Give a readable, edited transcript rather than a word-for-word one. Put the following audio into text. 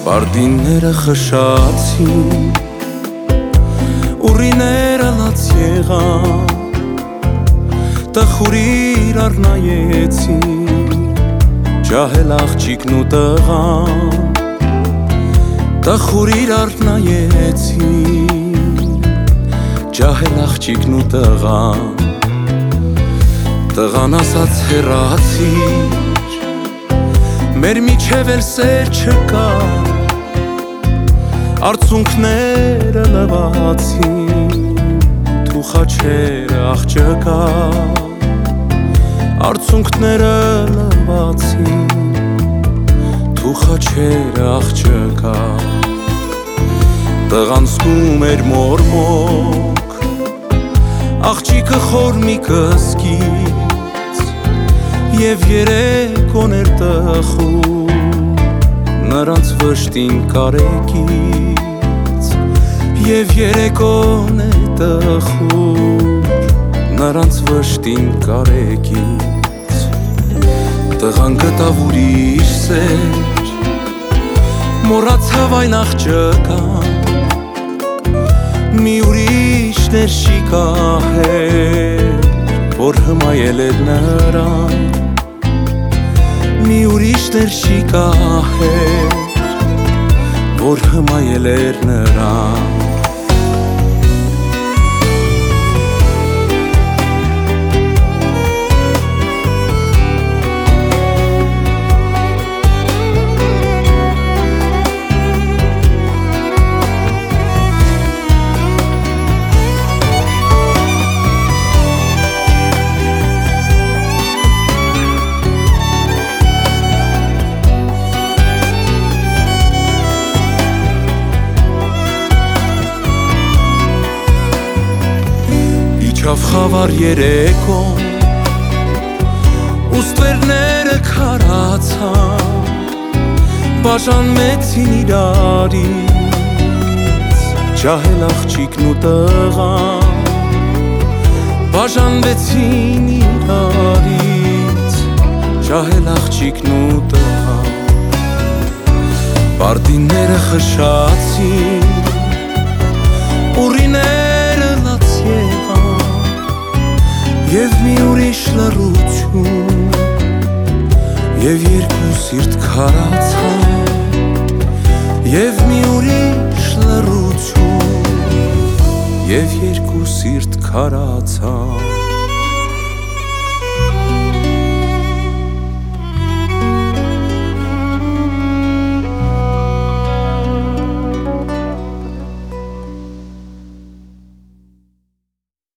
Պարտինները խշացին, ուռիները լաց եղան, տխուրիր առնայեցին, ջահել աղջիկն ու տղան, տխուրիր առնայեցին, ջահել աղջիկն ու տղան, տղան ասաց հեռացիր, մեր միջև էլ սեր չկա, արցունքները լվացին, թու խաչերը աղջկա, արցունքները լվացին, թու խաչերը աղջկա, տղան զգում էր մորմոք, աղջիկը խոր մի կսկից, և երեկոն էր տխուր, նրանց վշտին կարեկից, և երեկոն է տխուր, նրանց վշտին կարեկից, տղան գտավ ուրիշ սեր, մոռացավ այն աղջկան, մի ուրիշ ներշիկահեր, որ հմայել էր նրան, մի ուրիշ ներշիկահեր, որ հմայել էր նրան. Իջավ խավար երեկոն, ու ստվերները քարացան, բաժանվեցին իրարից, ջահել աղջիկն ու տղան, բաժանվեցին իրարից, ջահել աղջիկն ու տղան, պարտինները խշացին, ուռիները լաց եղան, և մի ուրիշ լռություն, և երկու սիրտ քարացան, և մի ուրիշ լռություն, և երկու սիրտ քարացան.